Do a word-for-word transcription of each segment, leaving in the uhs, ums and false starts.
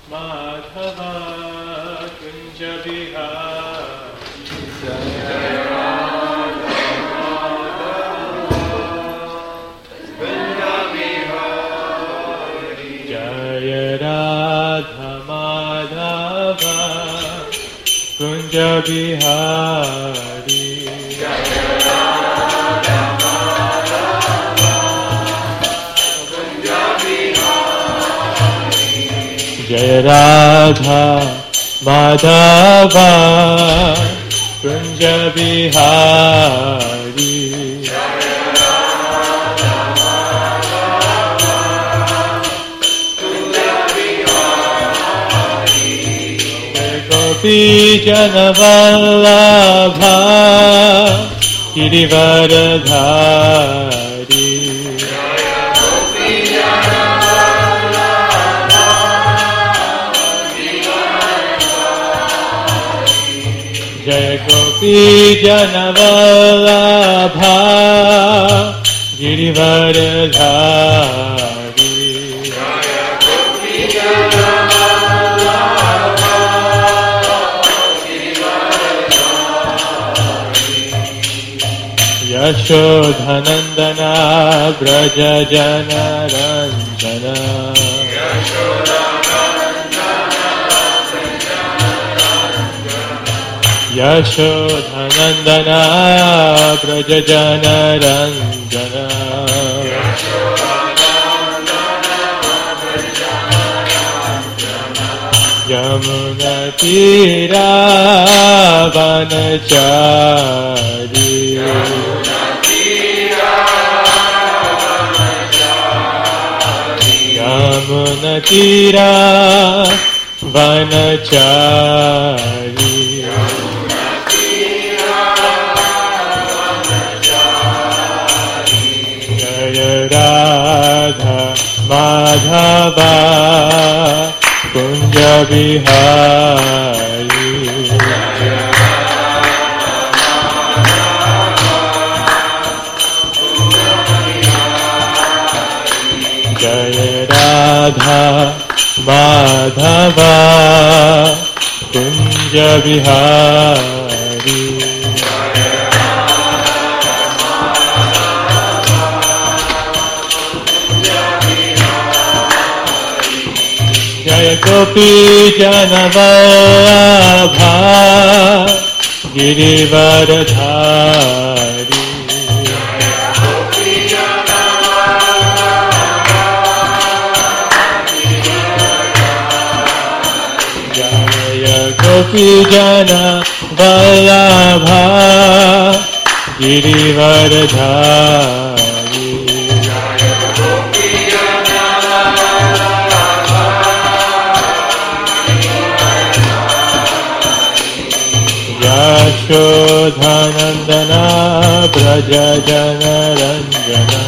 Madhava Kunja Bihari Jaya Radha Madhava Kunja Bihari Jaya Radha Madhava Kunja Bihari Jaya Radha Madhava Kunja Bihari Gopi Janavallabha Girivaradhari Jaya Gopi Janavallabha Girivaradhari Yashodhanandana Braja Jana Ranjana Yashodhanandana Braja Jana Ranjana Yamuna Tira Vanachari Yamuna Tira Vanachari Jaya Radha Madhava Kunja Bihari Jaya Radha Madhava Kunja Bihari Jaya Gopi Janavallabha Girivaradhari Jaya Gopi Janavallabha Girivaradhari Yashodhanandana Braja Jana Ranjana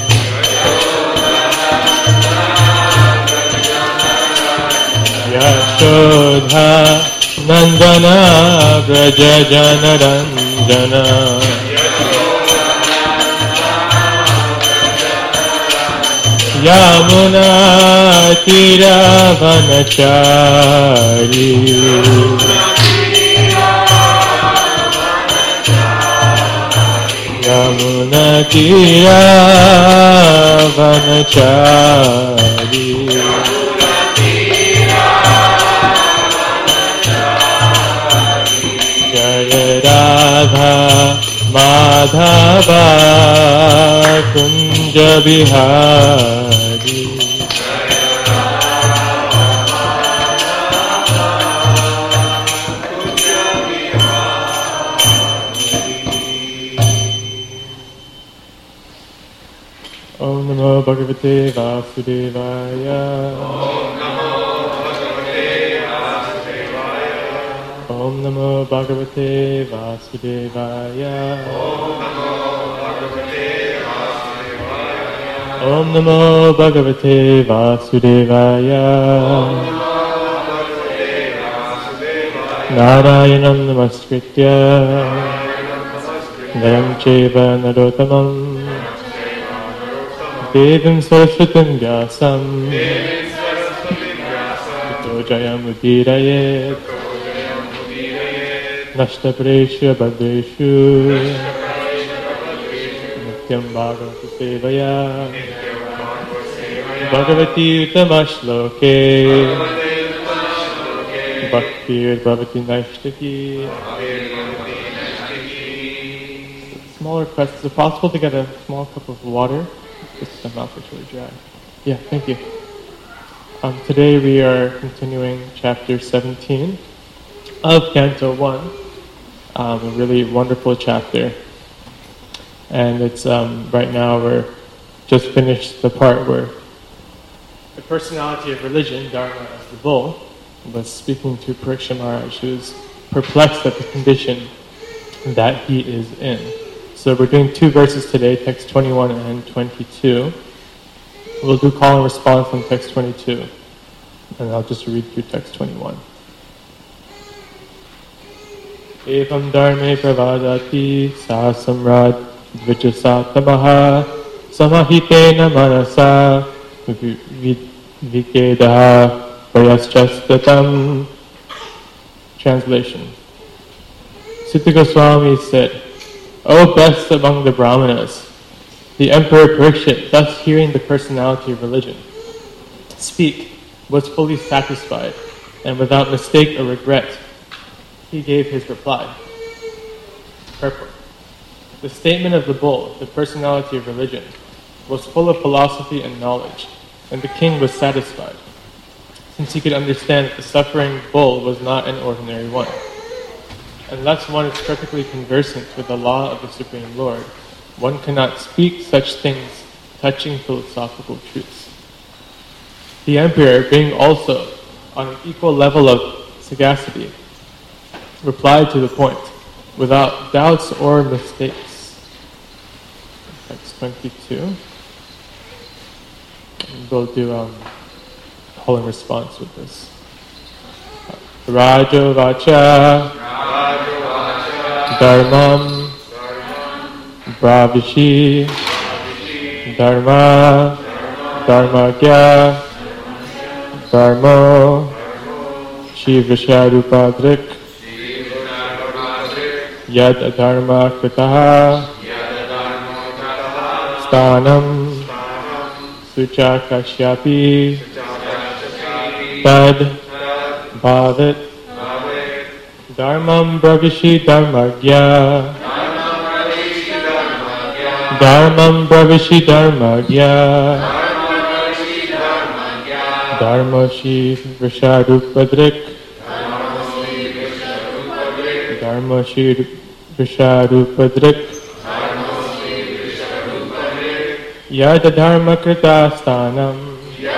Yashodhanandana Braja Jana Ranjana Yamuna Tira Vanachari Yamuna Tira Vanachari Jaya Radha Madhava Kunja Bihari Om Namo Bhagavate Vasudevaya Om Namo Bhagavate Vasudevaya Om Namo Bhagavate Vasudevaya Narayanam Namaskritya Naram Cheva Narottamam Devim Saraswatam Vyasam Tato Jayam Udirayet Nashta Presha Badreshu Nityam Bhagavata Sevaya Bhagavati Utamashloke Bhaktir Bhavati Naishtaki. Small request. Is it possible to get a small cup of water? Just the mouth is really dry. Yeah, thank you. Um, today we are continuing chapter seventeen of Canto one. Um, a really wonderful chapter. And it's um, right now we're just finished the part where the personality of religion, Dharma as the bull, was speaking to Pariksha Maharaj, who is perplexed at the condition that he is in. So we're doing two verses today, text twenty-one and twenty-two. We'll do call and response on text twenty-two. And I'll just read through text twenty-one. Evam dharme pravadati sa samrad dvijasatamaha samahitena manasa vikedaha vayaschastatam. Translation. Sutta Goswami said, O best among the Brahmanas, the Emperor Parikshit, thus hearing the personality of religion speak, was fully satisfied, and without mistake or regret, he gave his reply. Purport. The statement of the bull, the personality of religion, was full of philosophy and knowledge, and the king was satisfied, since he could understand that the suffering bull was not an ordinary one. Unless one is perfectly conversant with the law of the Supreme Lord, one cannot speak such things touching philosophical truths. The emperor, being also on an equal level of sagacity, replied to the point, without doubts or mistakes. Text twenty-two. We'll do um, call and response with this. Rajo Vacha Dharmam Bravishi Dharma Dharmagya Dharmo Shivasharupadrik Yad Adharma Kritaha Stanam Suchakashyapi Tad Bhavit Dharmam Bravishi Dharmagya Dharmam Bravishi Dharmagya Dharmashi Visharupadrik Dharmashi Visharupadrik Yad Dharma Krita Stanam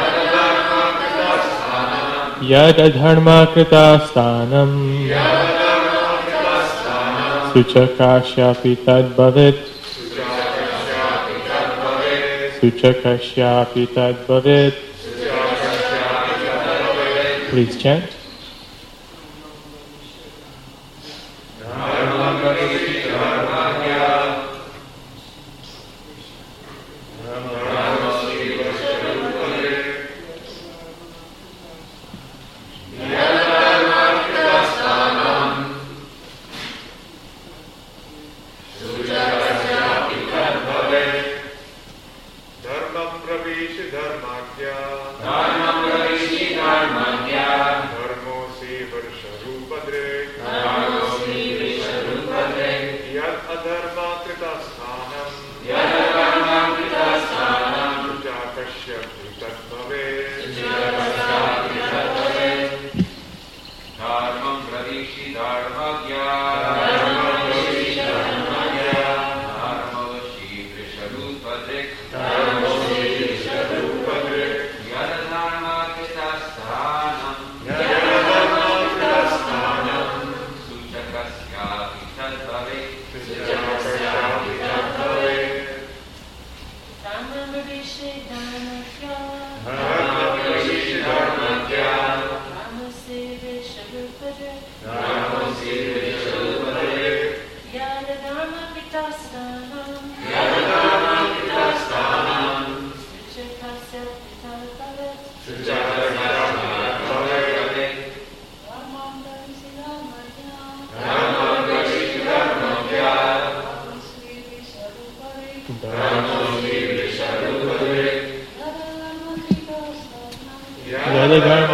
Yad Adharma Krita Stanam Suchakashyapi Tad Bhavit Suchakashyapi Tad Bhavit. Please chant. Dharma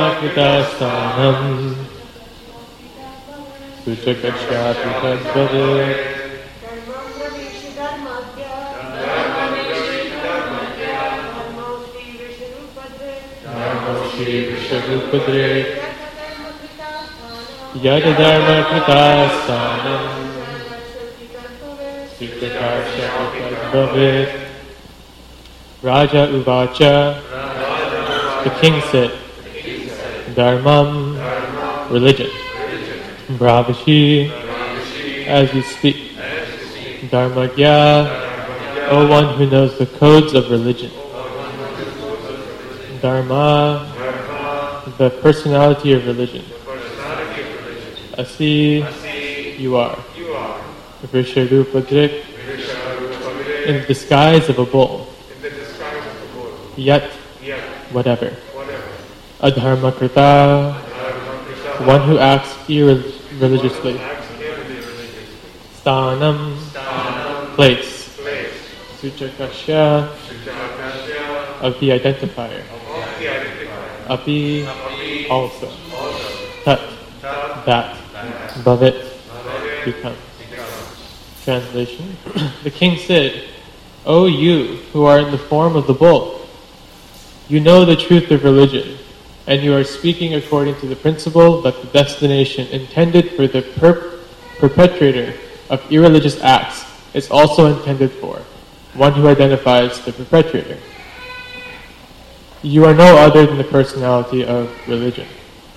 Yadadharmakritasthānam Suchakacchāpi tadbhavet. Visharupadre Yadadharmakritasthānam Suchakacchāpi tadbhavet. Raja Uvacha, the king said, Dharmam, religion. Bravashi, as you speak. Dharmagya, O one who knows the codes of religion. Dharma, the personality of religion. Asi, you are. Visharupadrik, in the disguise of a bull. Yet, whatever. Adharmakrita, one who acts irreligiously. Sthanam, place. Suchakasya, of the identifier. Api, also. Tat, that. Bhavet, become. Translation. The king said, O you who are in the form of the bull, you know the truth of religion, and you are speaking according to the principle that the destination intended for the per- perpetrator of irreligious acts is also intended for one who identifies the perpetrator. You are no other than the personality of religion.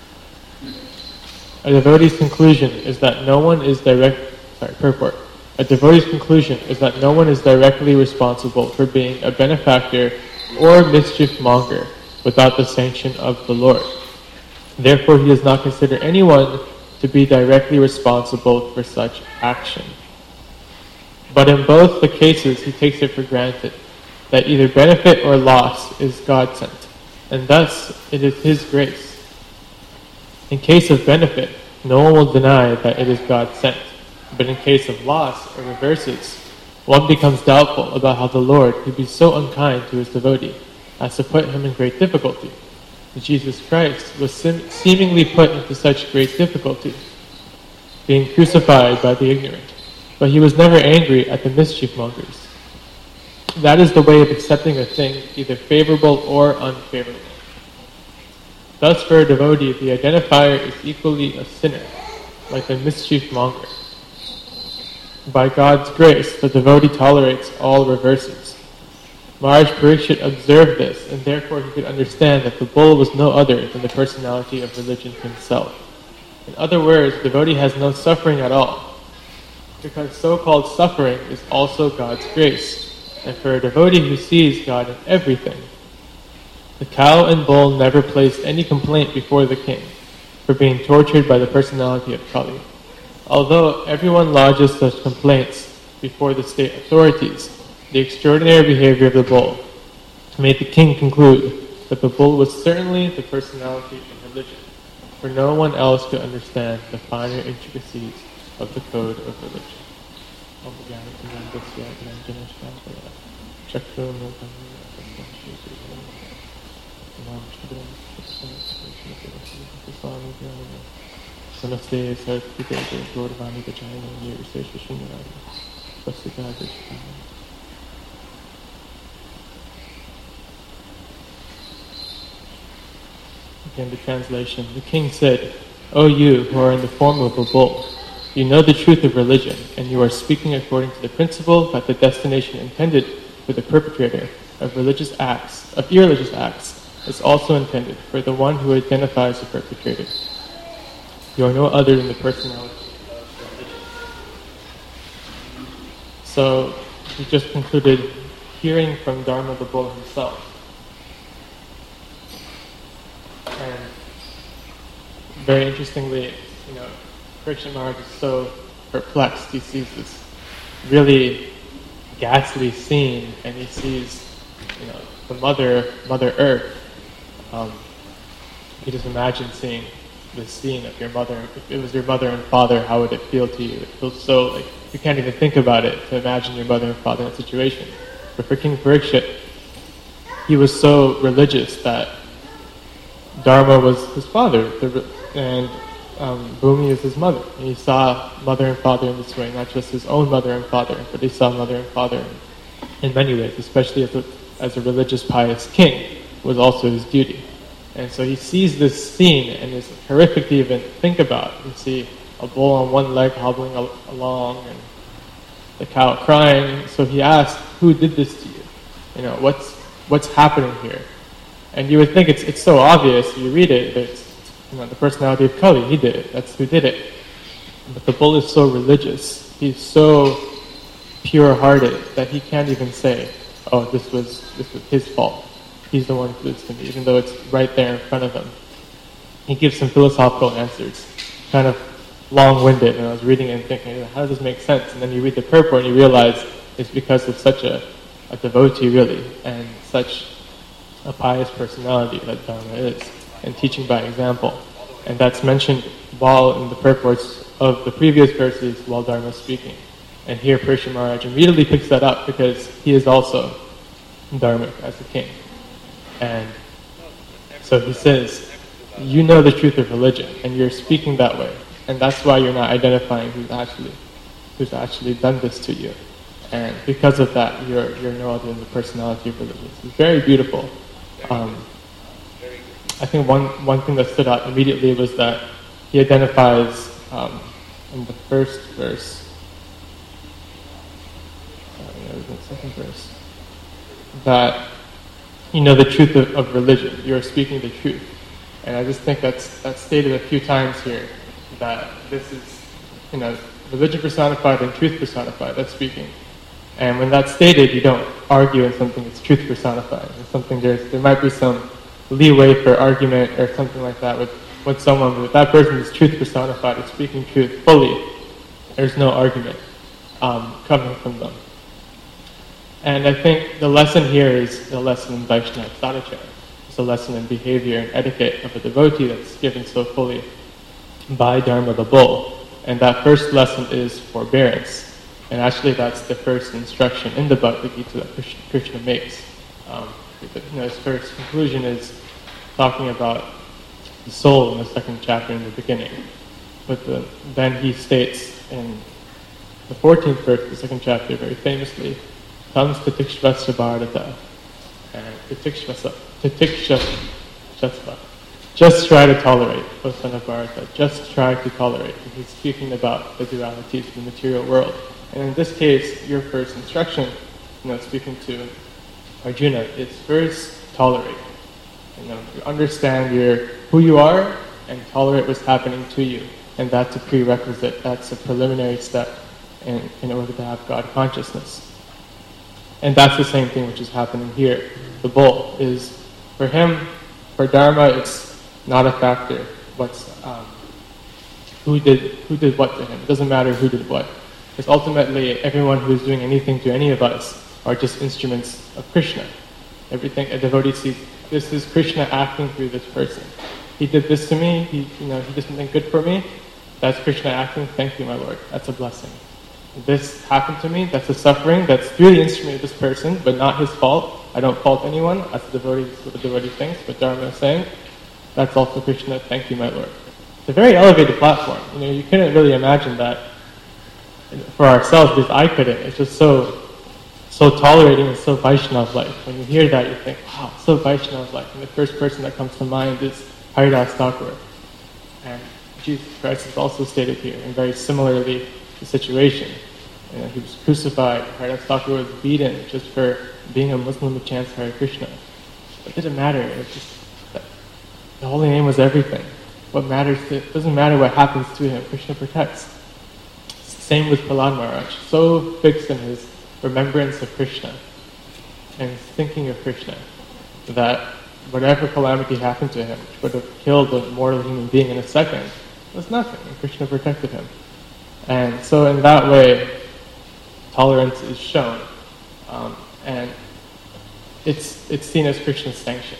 A devotee's conclusion is that no one is direct. Sorry, purport. A devotee's conclusion is that no one is directly responsible for being a benefactor or mischief monger without the sanction of the Lord. Therefore, he does not consider anyone to be directly responsible for such action. But in both the cases, he takes it for granted that either benefit or loss is God sent, and thus it is his grace. In case of benefit, no one will deny that it is God sent, but in case of loss or reverses, one becomes doubtful about how the Lord could be so unkind to his devotee as to put him in great difficulty. Jesus Christ was sim- seemingly put into such great difficulty, being crucified by the ignorant, but he was never angry at the mischief mongers. That is the way of accepting a thing, either favorable or unfavorable. Thus, for a devotee, the identifier is equally a sinner, like the mischief monger. By God's grace, the devotee tolerates all reverses. Maharaj Parikshit observed this, and therefore he could understand that the bull was no other than the personality of religion himself. In other words, the devotee has no suffering at all, because so-called suffering is also God's grace. And for a devotee who sees God in everything, the cow and bull never placed any complaint before the king for being tortured by the personality of Kali. Although everyone lodges such complaints before the state authorities, the extraordinary behavior of the bull made the king conclude that the bull was certainly the personality of religion, for no one else could understand the finer intricacies of the code of religion. Namaste Saraswati Gaurvani Vajayani Nirvisesha Shunyavadi Vasudha Deshikana. Again, the translation. The king said, O you who are in the form of a bull, you know the truth of religion, and you are speaking according to the principle that the destination intended for the perpetrator of religious acts, of irreligious acts, is also intended for the one who identifies the perpetrator. You are no other than the personality of religion. So, we just concluded hearing from Dharma the Bull himself. And very interestingly, you know, Parikshit Maharaj is so perplexed. He sees this really ghastly scene, and he sees, you know, the mother, Mother Earth. Um, you can just imagine seeing the scene of your mother. If it was your mother and father, how would it feel to you? It feels so, like, you can't even think about it to imagine your mother and father in that situation. But for King Parikshit, he was so religious that Dharma was his father, the, and um, Bhumi is his mother. And he saw mother and father in this way, not just his own mother and father, but he saw mother and father in many ways, especially as a, as a religious, pious king, was also his duty. And so he sees this scene, and it's horrific to even think about. You see a bull on one leg hobbling al- along, and the cow crying. So he asked, "Who did this to you? You know, what's what's happening here?" And you would think it's it's so obvious. You read it, it's you know the personality of Kali. He did it. That's who did it. But the bull is so religious. He's so pure-hearted that he can't even say, "Oh, this was this was his fault. He's the one who did this to me," even though it's right there in front of him. He gives some philosophical answers, kind of long-winded, and I was reading it and thinking, how does this make sense? And then you read the purport and you realize it's because of such a, a devotee, really, and such a pious personality that Dharma is, and teaching by example. And that's mentioned while in the purports of the previous verses while Dharma is speaking. And here Parikshit Maharaj immediately picks that up because he is also Dharmic as a king. And so he says, you know the truth of religion, and you're speaking that way. And that's why you're not identifying who's actually who's actually done this to you. And because of that, you're you're no other than the personality of religion. It's very beautiful. Um, I think one, one thing that stood out immediately was that he identifies um, in the first verse, sorry, no, the second verse, that you know the truth of, of religion. You're speaking the truth. And I just think that's that's stated a few times here, that this is, you know, religion personified and truth personified, that's speaking. And when that's stated, you don't argue in something that's truth personified. It's something there's, there might be some leeway for argument or something like that with, with someone, but if that person is truth personified, is speaking truth fully, there's no argument um, coming from them. And I think the lesson here is the lesson in Vaishnava Sadachara. It's a lesson in behavior and etiquette of a devotee that's given so fully by Dharma the bull. And that first lesson is forbearance. And actually that's the first instruction in the Bhagavad Gita that Krishna, Krishna makes. Um, you know, his first conclusion is talking about the soul in the second chapter in the beginning. But the, then he states in the fourteenth verse of the second chapter very famously, Tam Tatikshvasya Bharata, and Tatikshvasya, Tatikshvasya. Just try to tolerate, O son of Bharata. Just try to tolerate. And he's speaking about the dualities of the material world. And in this case, your first instruction, you know, speaking to Arjuna, is first tolerate. You know, you understand your who you are and tolerate what's happening to you. And that's a prerequisite. That's a preliminary step in, in order to have God consciousness. And that's the same thing which is happening here. The bull is, for him, for Dharma, it's not a factor. What's um, who did who did what to him? It doesn't matter who did what, because ultimately everyone who is doing anything to any of us are just instruments of Krishna. Everything a devotee sees, this is Krishna acting through this person. He did this to me. He, you know, he did something good for me. That's Krishna acting. Thank you, my Lord. That's a blessing. This happened to me. That's a suffering. That's through the instrument of this person, but not his fault. I don't fault anyone. As a devotee, this is what a devotee thinks. But Dharma is saying, that's also Krishna. Thank you, my Lord. It's a very elevated platform. You know, you couldn't really imagine that for ourselves, because I couldn't. It's just so, so tolerating and so Vaishnava-like. When you hear that, you think, wow, so Vaishnava-like. And the first person that comes to mind is Haridas Thakur. And Jesus Christ is also stated here, and very similarly the situation. You know, he was crucified. Haridas Thakur was beaten just for being a Muslim who chants Hare Krishna. It didn't matter. It was just the holy name was everything. What matters to, it doesn't matter what happens to him. Krishna protects. Same with Prahlad Maharaj. So fixed in his remembrance of Krishna and thinking of Krishna that whatever calamity happened to him, which would have killed a mortal human being in a second, was nothing. And Krishna protected him. And so in that way, tolerance is shown. Um, and it's it's seen as Krishna's sanction.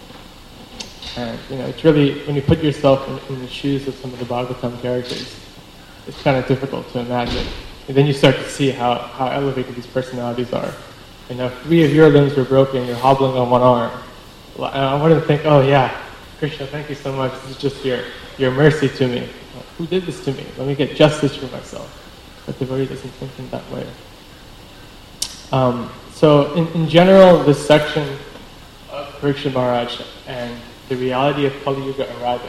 And, you know, it's really, when you put yourself in, in the shoes of some of the Bhagavatam characters, it's kind of difficult to imagine. And then you start to see how, how elevated these personalities are. You know, if three of your limbs were broken, you're hobbling on one arm. I wouldn't think, oh yeah, Krishna, thank you so much. This is just your, your mercy to me. Who did this to me? Let me get justice for myself. But the devotee doesn't think in that way. Um, so in, in general, this section of Parikshit Maharaj and the reality of Kali Yuga arriving,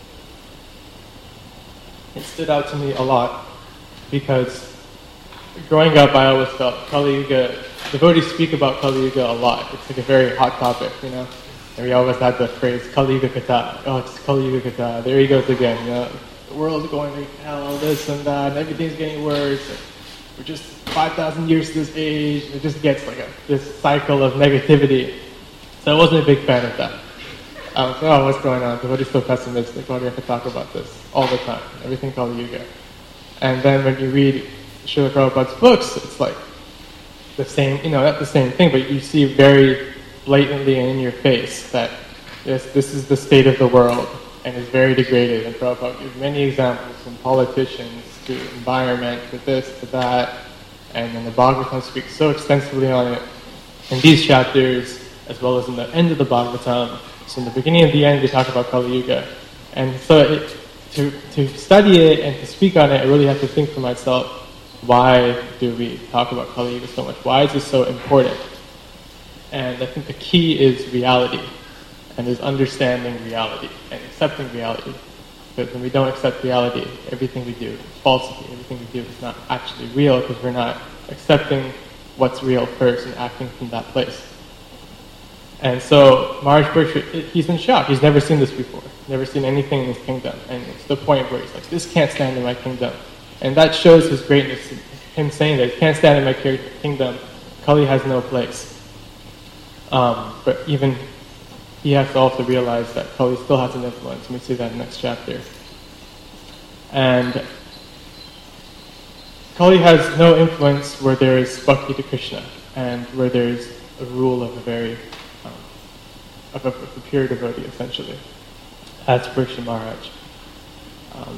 it stood out to me a lot because growing up I always felt Kali Yuga, devotees speak about Kali Yuga a lot. It's like a very hot topic, you know. And we always had the phrase Kali Yuga Kata. Oh, it's Kali Yuga Kata. There he goes again, you know. The world's going to hell, this and that, and everything's getting worse. We're just five thousand years to this age. It just gets like a, this cycle of negativity. So I wasn't a big fan of that. I was like, oh, what's going on? Devotee's so pessimistic. Why do we have to talk about this all the time? Everything Kali Yuga. And then when you read Srila Prabhupada's books, it's like the same, you know, not the same thing, but you see very blatantly and in your face that yes, this is the state of the world and is very degraded. And Prabhupada gives many examples from politicians to environment, to this, to that. And then the Bhagavatam speaks so extensively on it in these chapters, as well as in the end of the Bhagavatam. So in the beginning and the end, they talk about Kali Yuga. And so it, to, to study it and to speak on it, I really have to think for myself, why do we talk about Kali Yuga so much? Why is this so important? And I think the key is reality, and is understanding reality and accepting reality. Because when we don't accept reality, everything we do is falsity. Everything we do is not actually real because we're not accepting what's real first and acting from that place. And so Maharaj Parikshit, he's in shock. He's never seen this before. Never seen anything in his kingdom. And it's the point where he's like, this can't stand in my kingdom. And that shows his greatness, him saying that it can't stand in my kingdom. Kali has no place. Um, but even he has to also realize that Kali still has an influence. We see that in the next chapter. And Kali has no influence where there is bhakti to Krishna and where there is a rule of a very um, of, a, of a pure devotee, essentially. That's Parikshit Maharaj. Um,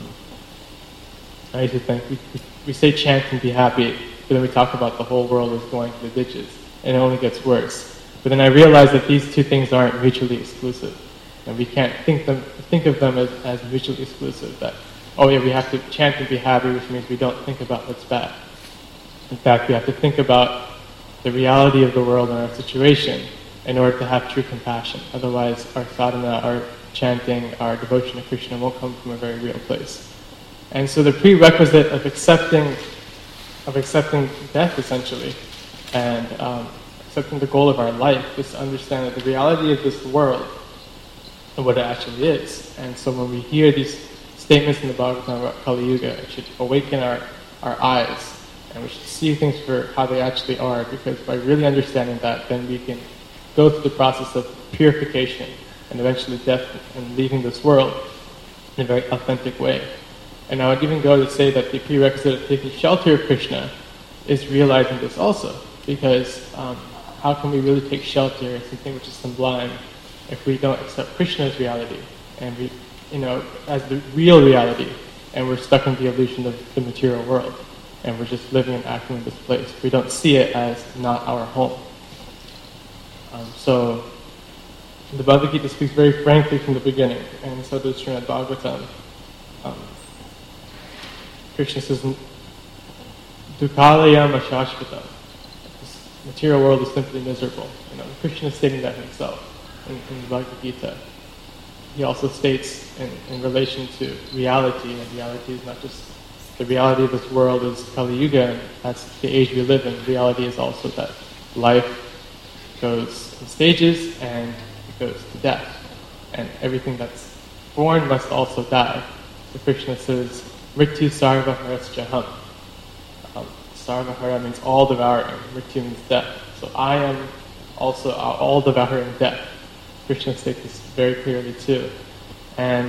I used to think we, we, we say chant and be happy, but then we talk about the whole world is going to the ditches, and it only gets worse. But then I realized that these two things aren't mutually exclusive, and we can't think them think of them as, as mutually exclusive. That oh yeah, we have to chant and be happy, which means we don't think about what's bad. In fact, we have to think about the reality of the world and our situation in order to have true compassion. Otherwise, our sadhana, our chanting, our devotion to Krishna won't come from a very real place. And so the prerequisite of accepting of accepting death, essentially, and um, accepting the goal of our life is to understand that the reality of this world and what it actually is. And so when we hear these statements in the Bhagavatam about Kali Yuga, it should awaken our, our eyes, and we should see things for how they actually are, because by really understanding that, then we can go through the process of purification and eventually death and leaving this world in a very authentic way. And I would even go to say that the prerequisite of taking shelter of Krishna is realizing this also, because um, how can we really take shelter in something which is sublime if we don't accept Krishna's reality and we, you know, as the real reality, and we're stuck in the illusion of the material world, and we're just living and acting in this place. We don't see it as not our home. Um, so the Bhagavad Gita speaks very frankly from the beginning, and so does Srimad Bhagavatam. Um, Krishna says, Dukhalayam ashashvatam. This material world is simply miserable. You know, Krishna is stating that himself in, in the Bhagavad Gita. He also states in, in relation to reality, and reality is not just the reality of this world is Kali Yuga, and that's the age we live in. Reality is also that life goes in stages and it goes to death. And everything that's born must also die. So Krishna says, Mrityu sarva harasjaham. Um, sarvahara means all devouring. Mrityu means death. So I am also all devouring death. Krishna states this very clearly too. And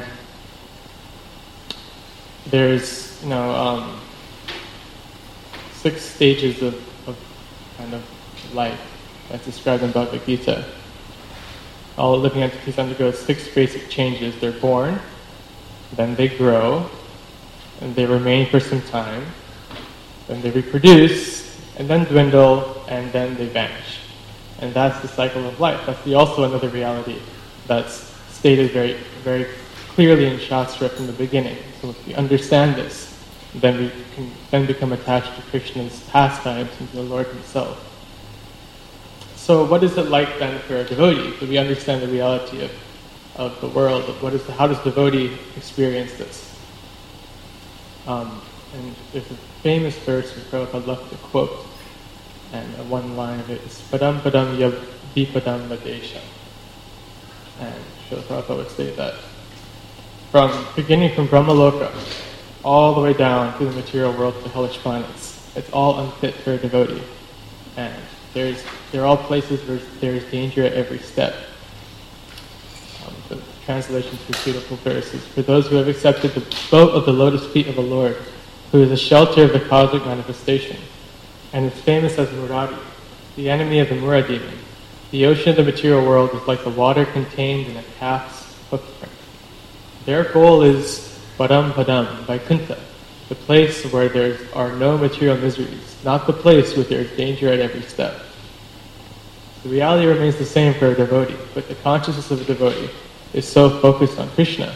there's, you know, um, six stages of, of kind of life that's described in Bhagavad Gita. All living entities undergo six basic changes. They're born, then they grow, and they remain for some time, then they reproduce, and then dwindle, and then they vanish. And that's the cycle of life. That's the, also another reality that's stated very, very clearly in Shastra from the beginning. So if we understand this, then we can then become attached to Krishna's pastimes and to the Lord himself. So what is it like then for a devotee? Do we understand the reality of, of the world? What is the, how does the devotee experience this? Um, and there's a famous verse which Prabhupada loved to quote, and one line of it is Padam Padam Yab Vipadam Madesha. And Srila Prabhupada would say that from beginning from Brahmaloka all the way down to the material world to hellish planets, it's all unfit for a devotee. And there's they're all places where there's danger at every step. Um, the translation to this beautiful verse is, for those who have accepted the boat of the lotus feet of the Lord, who is the shelter of the cosmic manifestation, and is famous as Murari, the enemy of the Mura demon. The ocean of the material world is like the water contained in a calf's hoofprint. Their goal is Padam Padam, Vaikuntha, the place where there are no material miseries, not the place where there is danger at every step. The reality remains the same for a devotee, but the consciousness of a devotee is so focused on Krishna.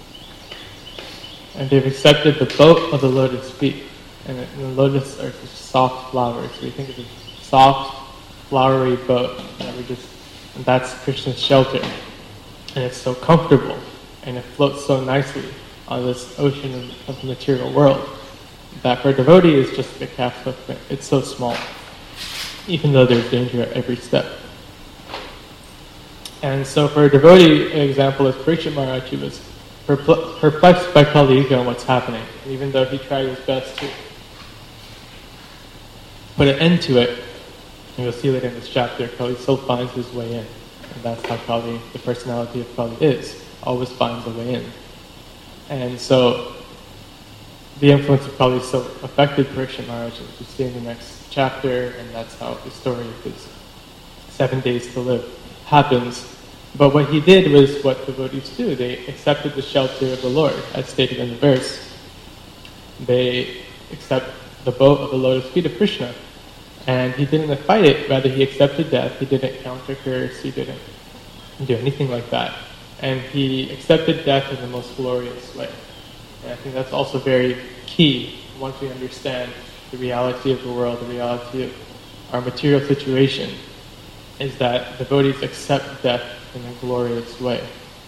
And they've accepted the boat of the lotus feet. And the lotus are just soft flowers. We think of a soft, flowery boat. And we just, and that's Krishna's shelter. And it's so comfortable. And it floats so nicely on this ocean of, of the material world that for a devotee is just like a calf's footprint. It's so small, even though there's danger at every step. And so for a devotee, an example is Parikshit Maharaj, who was perplexed by Kali Yuga and what's happening. And even though he tried his best to put an end to it, and you'll see later in this chapter, Kali still finds his way in. And that's how Kali, the personality of Kali is, always finds a way in. And so the influence of Kali so affected Parikshit Maharaj, as we see in the next chapter, and that's how the story of his seven days to live happens. But what he did was what devotees do. They accepted the shelter of the Lord, as stated in the verse. They accept the boat of the lotus feet of Krishna. And he didn't fight it, rather he accepted death. He didn't counter curse, he didn't do anything like that. And he accepted death in the most glorious way. And I think that's also very key once we understand the reality of the world, the reality of our material situation, is that devotees accept death in a glorious way.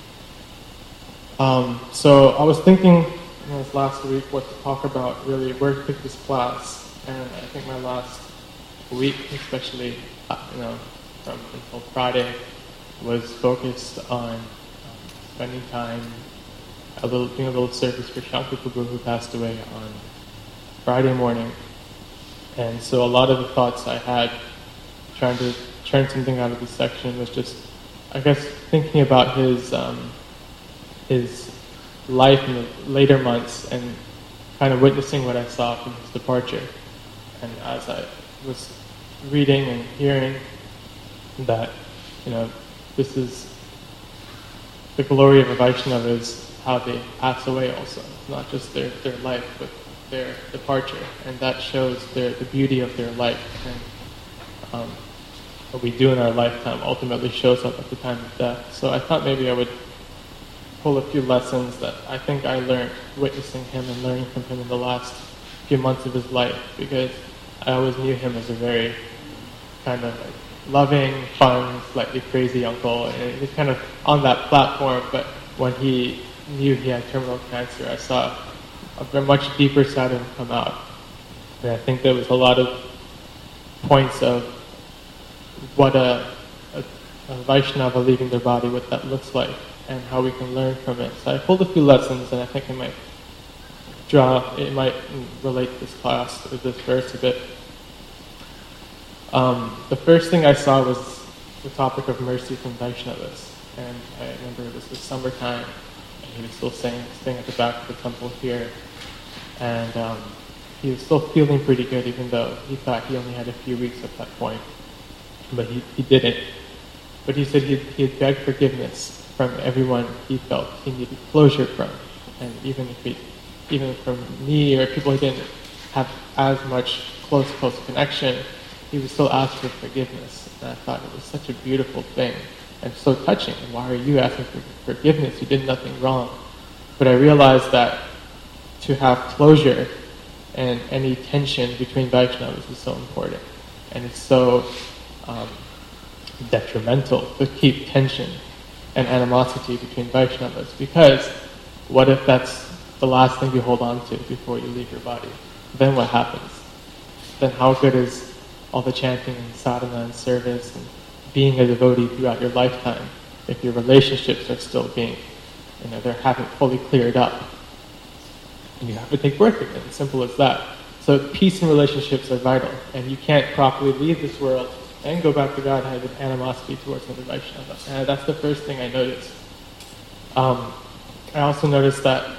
Um, so I was thinking you know, this last week what to talk about, really, where to pick this class. And I think my last week, especially, you know, from until Friday, was focused on um, spending time, a little, doing a little service for Shankar Prabhu, who passed away on Friday morning. And so a lot of the thoughts I had trying to turn something out of this section was just, I guess, thinking about his um, his life in the later months and kind of witnessing what I saw from his departure. And as I was reading and hearing that, you know, this is the glory of a Vaishnava is how they pass away also, not just their, their life, but their departure. And that shows their, the beauty of their life. And um, what we do in our lifetime ultimately shows up at the time of death. So I thought maybe I would pull a few lessons that I think I learned witnessing him and learning from him in the last few months of his life, because I always knew him as a very kind of like loving, fun, slightly crazy uncle, and he's kind of on that platform. But when he knew he had terminal cancer, I saw a much deeper side of him come out. And I think there was a lot of points of what a, a, a Vaishnava leaving their body, what that looks like, and how we can learn from it. So I pulled a few lessons, and I think it might draw, it might relate to this class, or this verse a bit. Um, the first thing I saw was the topic of mercy from Vaishnavas. And I remember this was summertime, and he was still staying, staying at the back of the temple here. And um, he was still feeling pretty good, even though he thought he only had a few weeks at that point. But he, he didn't. But he said he he had begged forgiveness from everyone he felt he needed closure from. And even if he, even from me or people he didn't have as much close, close connection, he would still ask for forgiveness. And I thought it was such a beautiful thing and so touching. Why are you asking for forgiveness? You did nothing wrong. But I realized that to have closure and any tension between Vaishnavas is so important. And it's so um, detrimental to keep tension and animosity between Vaishnavas, because what if that's the last thing you hold on to before you leave your body? Then what happens? Then how good is all the chanting and sadhana and service and being a devotee throughout your lifetime if your relationships are still being, you know, they haven't fully cleared up? And you have to take birth again, as simple as that. So peace and relationships are vital, and you can't properly leave this world and go back to Godhead with animosity towards another Vaishnava. And that's the first thing I noticed. Um, I also noticed that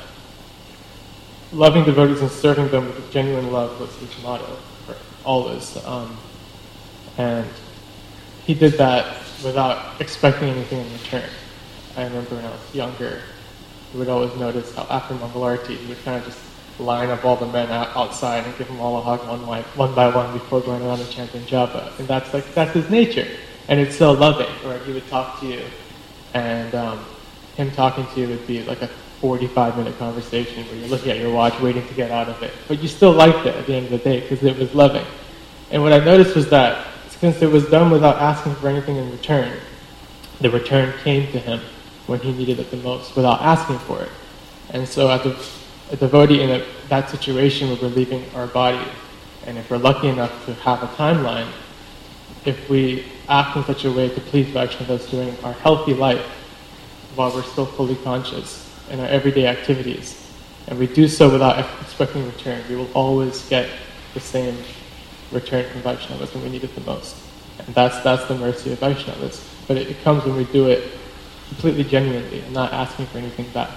loving devotees and serving them with genuine love was his motto for always. Um, and he did that without expecting anything in return. I remember when I was younger, we would always notice how after Mangalarti, he would kind of just line up all the men out, outside and give them all a hug one by, one by one before going around and chanting japa. And that's like, that's his nature. And it's so loving, where he would talk to you, and um, him talking to you would be like a forty-five minute conversation where you're looking at your watch waiting to get out of it. But you still liked it at the end of the day because it was loving. And what I noticed was that since it was done without asking for anything in return, the return came to him when he needed it the most without asking for it. And so as a, a devotee in a, that situation where we're leaving our body, and if we're lucky enough to have a timeline, if we act in such a way to please Vaishnavas during our healthy life while we're still fully conscious in our everyday activities, and we do so without expecting return, we will always get the same return from Vaishnavas when we need it the most. And that's that's the mercy of Vaishnavas. But it, it comes when we do it completely genuinely and not asking for anything back.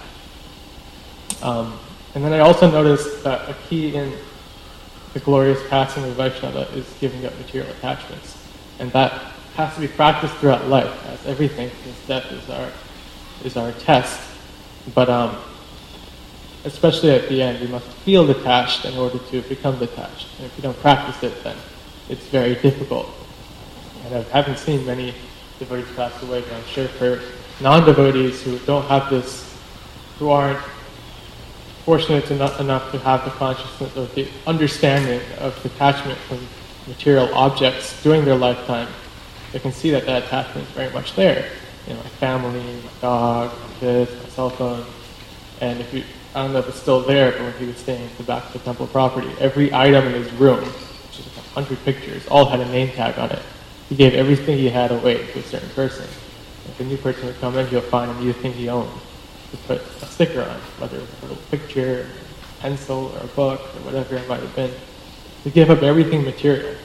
Um, and then I also noticed that a key in the glorious passing of Vaishnava is giving up material attachments. And that has to be practiced throughout life, as everything, because death is our, is our test. But um, especially at the end, we must feel detached in order to become detached. And if you don't practice it, then it's very difficult. And I haven't seen many devotees pass away, but I'm sure for non-devotees who don't have this, who aren't fortunate enough, enough to have the consciousness or the understanding of detachment from material objects during their lifetime, they can see that that attachment is very much there. You know, my family, my dog, my kids, my cell phone. And if you, I don't know if it's still there, but when he was staying at the back of the temple property, every item in his room, which is like a hundred pictures, all had a name tag on it. He gave everything he had away to a certain person. If a new person would come in, he'll find a new thing he owned to put a sticker on, whether it's a little picture, a pencil, or a book, or whatever it might have been. To give up everything material.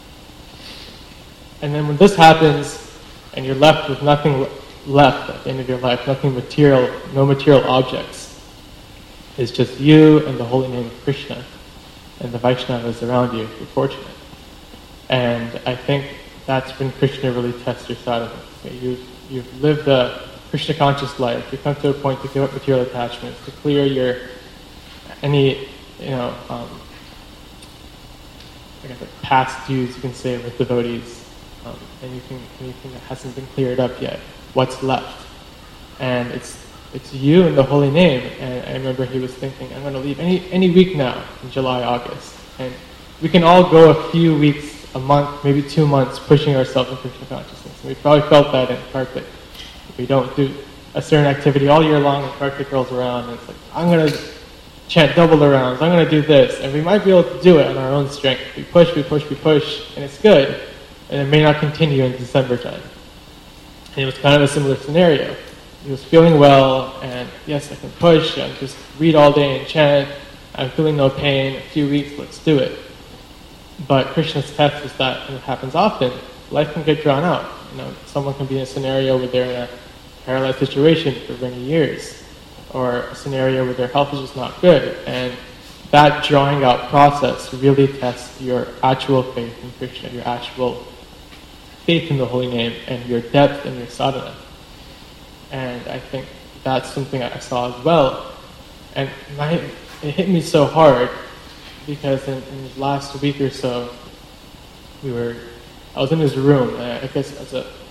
And then when this happens, and you're left with nothing left at the end of your life, nothing material, no material objects, it's just you and the holy name of Krishna, and the Vaishnavas around you, if you're fortunate. And I think that's when Krishna really tests your sadhana. Okay, you've, you've lived a Krishna conscious life, you come to a point to give up material attachments, to clear your, any, you know, um, I guess like past dues, you can say, with devotees, um, anything, anything that hasn't been cleared up yet, what's left. And it's it's you and the holy name. And I remember he was thinking, I'm going to leave any any week now, in July, August. And we can all go a few weeks, a month, maybe two months, pushing ourselves in Krishna consciousness. And we probably felt that in Kartik. We don't do a certain activity all year long, and Kartik rolls around, and it's like, I'm going to chant double the rounds, I'm going to do this, and we might be able to do it on our own strength. We push, we push, we push, and it's good, and it may not continue in December time. And it was kind of a similar scenario. He was feeling well, and yes, I can push, I can just read all day and chant, I'm feeling no pain, a few weeks, let's do it. But Krishna's test is that, and it happens often, life can get drawn out. You know, someone can be in a scenario where they're in a paralyzed situation for many years, or a scenario where their health is just not good, and that drawing out process really tests your actual faith in Krishna, your actual faith in the holy name, and your depth in your sadhana. And I think that's something I saw as well. And my, it hit me so hard, because in, in the last week or so, we were, I was in his room, and I guess as a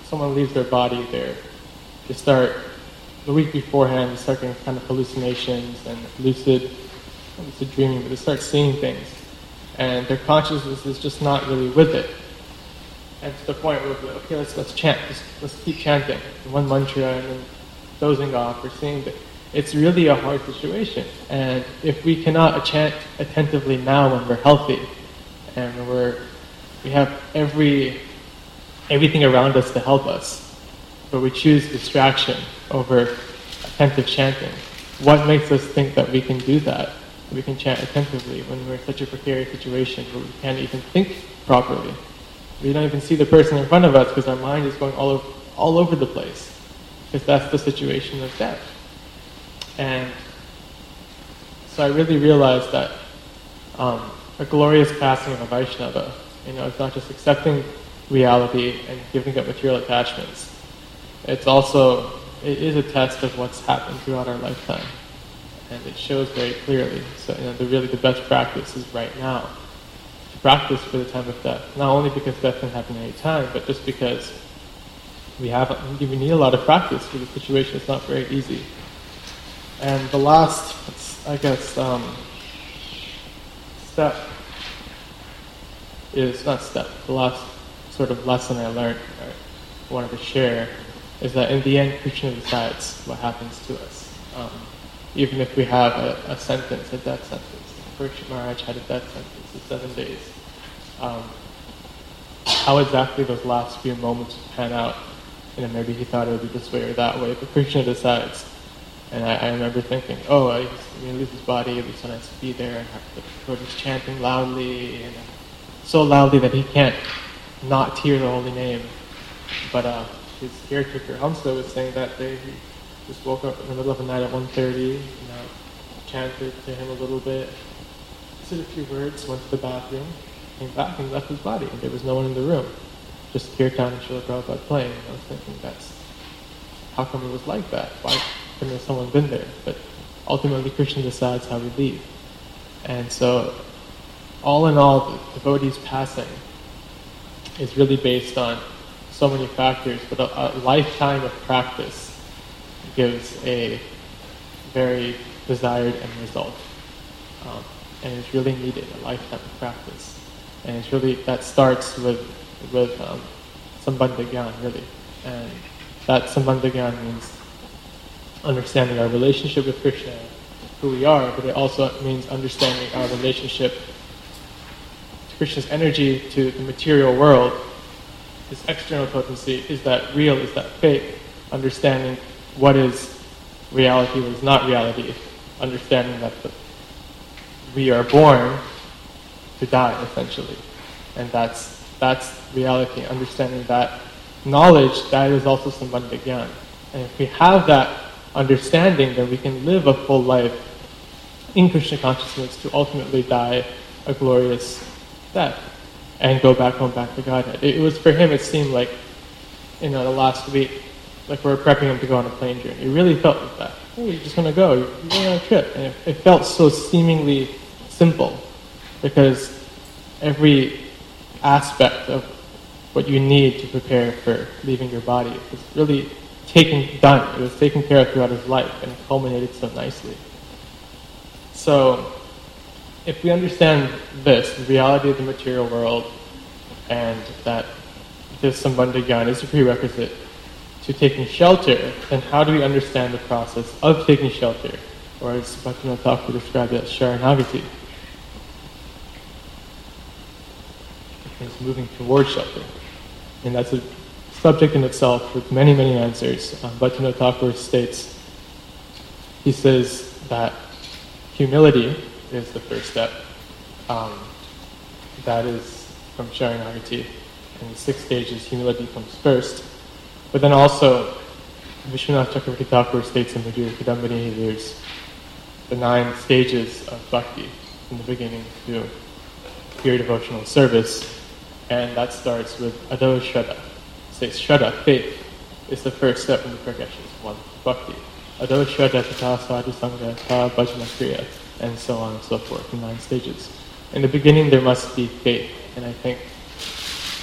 someone leaves their body, they're, they start, the week beforehand, they start getting kind of hallucinations and lucid, lucid dreaming, but they start seeing things. And their consciousness is just not really with it. And to the point where, okay, let's, let's chant, let's, let's keep chanting one mantra and then dozing off or seeing that. It's really a hard situation. And if we cannot chant attentively now when we're healthy, and when we're, we have every, everything around us to help us, but we choose distraction over attentive chanting, what makes us think that we can do that? We can chant attentively when we're in such a precarious situation where we can't even think properly. We don't even see the person in front of us because our mind is going all over, all over the place, because that's the situation of death. And so I really realized that um, a glorious passing of a Vaishnava, you know, it's not just accepting reality and giving up material attachments. It's also, it is a test of what's happened throughout our lifetime. And it shows very clearly. So, you know, the really the best practice is right now. To practice for the time of death. Not only because death can happen any time, but just because we have, we need a lot of practice for the situation. It's not very easy. And the last, I guess, um, step is, not step, the last sort of lesson I learned, I wanted to share, is that in the end, Krishna decides what happens to us. Um, even if we have a, a sentence, a death sentence. Parikshit Maharaj had a death sentence of seven days. Um, how exactly those last few moments pan out, you know, maybe he thought it would be this way or that way, but Krishna decides. And I, I remember thinking, oh, I, he's going to lose his body, at least I have to be there and have to go just chanting loudly, and so loudly that he can't not hear the holy name. But uh, his caretaker Hamsa was saying that day, he just woke up in the middle of the night at one thirty, you know, chanted to him a little bit, said a few words, went to the bathroom, came back and left his body, and there was no one in the room. Just Kirtan and Srila Prabhupada playing. And I was thinking, that's, how come it was like that? Why couldn't have someone been there? But ultimately Krishna decides how we leave. And so, all in all, the devotee's passing is really based on so many factors, but a, a lifetime of practice gives a very desired end result. Um, and it's really needed, a lifetime of practice. And it's really, that starts with, with um, Sambandha Gyan, really. And that Sambandha Gyan means understanding our relationship with Krishna, who we are, but it also means understanding our relationship to Krishna's energy, to the material world, his external potency. Is that real? Is that fake? Understanding what is reality, what is not reality. Understanding that the, we are born to die, essentially. And that's that's reality. Understanding that knowledge, that is also Sambandha Gyan. And if we have that understanding, then we can live a full life in Krishna consciousness to ultimately die a glorious death and go back home, back to Godhead. It, it was, for him, it seemed like, you know, the last week, like we were prepping him to go on a plane journey. It really felt like that. Oh, you're just going to go. You're going on a trip. And it, it felt so seemingly simple, because every aspect of what you need to prepare for leaving your body was really taken, done. It was taken care of throughout his life, and it culminated so nicely. So, if we understand this, the reality of the material world, and that this Sambandha Gyan is a prerequisite to taking shelter, then how do we understand the process of taking shelter? Or as Bhaktivinoda Thakur described it as Sharanagati. It means moving towards shelter. And that's a subject in itself with many, many answers. Um, Bhaktivinoda Thakur states, he says that humility is the first step. Um, that is from Sharanagati. And the six stages, humility comes first. But then also, Vishwanath Chakravarti Thakur states in the Madhurya Kadambini, there's the nine stages of bhakti from the beginning to pure devotional service. And that starts with Ado Shraddha. It says Shraddha, faith, is the first step in the progression. One, bhakti. Ado Shraddha, Tata Sadhu Sangha, Ta Bhajana Kriya, and so on and so forth, in nine stages. In the beginning, there must be faith. And I think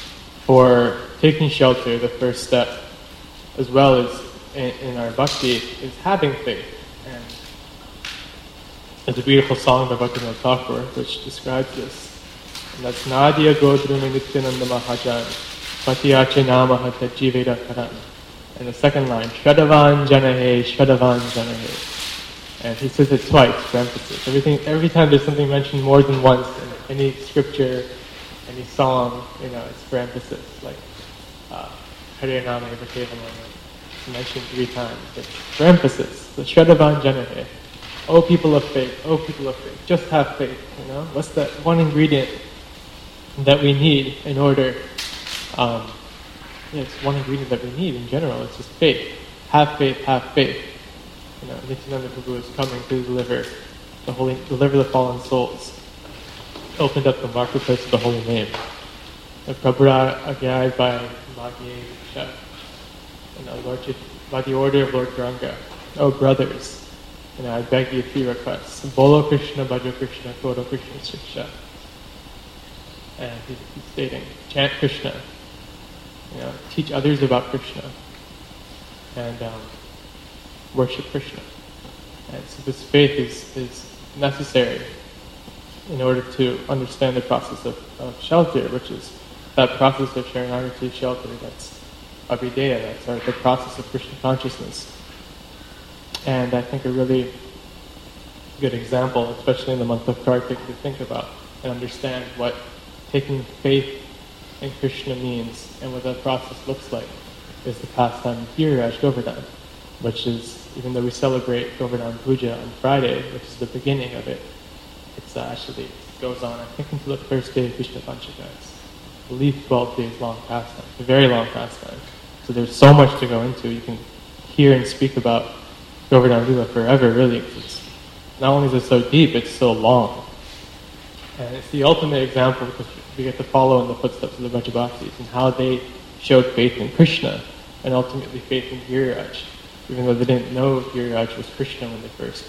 for taking shelter, the first step, as well as in, in our bhakti, is having faith. And there's a beautiful song by Bhaktivinoda Thakur which describes this. And that's Nadia Godruna Nityananda Mahajan, Patiyache Namaha Tajiveda Karan. And the second line, Shadavan Janahe, Shadavan Janahe. And he says it twice for emphasis. Everything, every time there's something mentioned more than once in any scripture, any song, you know, it's for emphasis. Like uh, Hare Nama Eva Kevalam, it's mentioned three times. It's for emphasis. The Shadavan Janahe. Oh, people of faith. Oh, people of faith. Just have faith. You know, what's that one ingredient that we need in order? Um, yeah, it's one ingredient that we need in general. It's just faith. Have faith. Have faith. You know, Nityananda Prabhu is coming to deliver the holy, deliver the fallen souls. Opened up the marketplace of the holy name. The Prabhu Agyai by Magye Shah. You know, Lord, by the order of Lord Garanga. Oh, brothers. You know, I beg you a few requests. Bolo Krishna, Bhajo Krishna, Koro Krishna, Shiksha. And he's, he's stating, chant Krishna. You know, teach others about Krishna. And um, worship Krishna. And so this faith is, is necessary in order to understand the process of, of shelter, which is that process of Sharanagati shelter, that's Abhideya, that's our, the process of Krishna consciousness. And I think a really good example, especially in the month of Kartik, to think about and understand what taking faith in Krishna means and what that process looks like is the pastime of Giriraj Govardhan, which is, even though we celebrate Govardhan Puja on Friday, which is the beginning of it, it's uh, actually it goes on, I think, until the first day of Krishna Panchaka. It's, I believe, twelve days long pastime. It's a very long pastime. So there's so much to go into. You can hear and speak about Govardhan Lila forever, really. It's, not only is it so deep, it's so long. And it's the ultimate example because we get to follow in the footsteps of the Vrajabhasis and how they showed faith in Krishna and ultimately faith in Giriraj, even though they didn't know Giriraj was Krishna when they first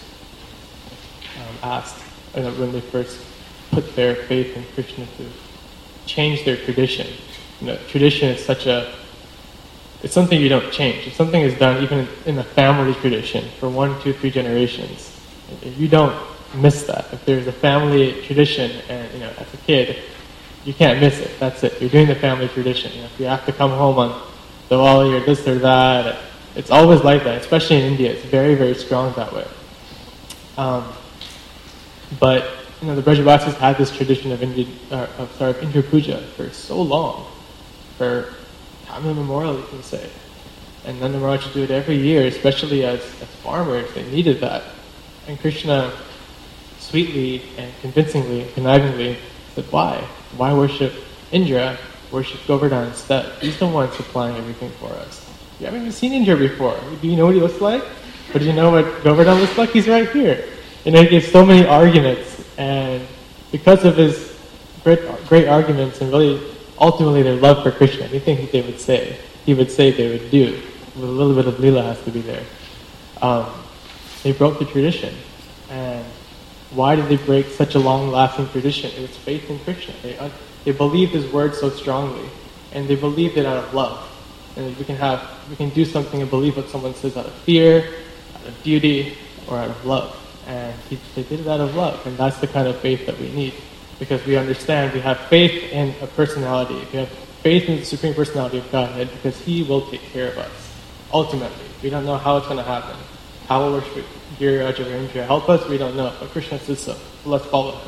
um, asked, or when they first put their faith in Krishna to change their tradition. You know, tradition is such a, it's something you don't change. If something is done even in a family tradition for one, two, three generations, if you don't miss that. If there's a family tradition and, you know, as a kid, you can't miss it. That's it. You're doing the family tradition. You know, if you have to come home on Diwali or this or that, it's always like that, especially in India. It's very, very strong that way. Um, but, you know, the Brajavasis had this tradition of Indra, uh, of, sorry, of Indra Puja for so long, for time immemorial, you can say. And then the Maharaj would do it every year, especially as, as farmers. They needed that. And Krishna sweetly and convincingly and connivingly said, why? Why worship Indra? Worship Govardhan instead. He's the one supplying everything for us. You haven't even seen Indra before. Do you know what he looks like? But do you know what Govardhan looks like? He's right here. And he gave so many arguments, and because of his great, great arguments and really ultimately their love for Krishna, anything they would say, he would say they would do. With a little bit of Leela has to be there. Um, they broke the tradition. And why did they break such a long-lasting tradition? It was faith in Krishna. They, uh, they believed his word so strongly, and they believed it out of love. And we can have, we can do something and believe what someone says out of fear, out of duty, or out of love. And he, they did it out of love, and that's the kind of faith that we need, because we understand we have faith in a personality. We have faith in the Supreme Personality of Godhead, because He will take care of us. Ultimately, we don't know how it's going to happen. How will worship Giriraj or Indra help us? We don't know, but Krishna says so. So let's follow Him.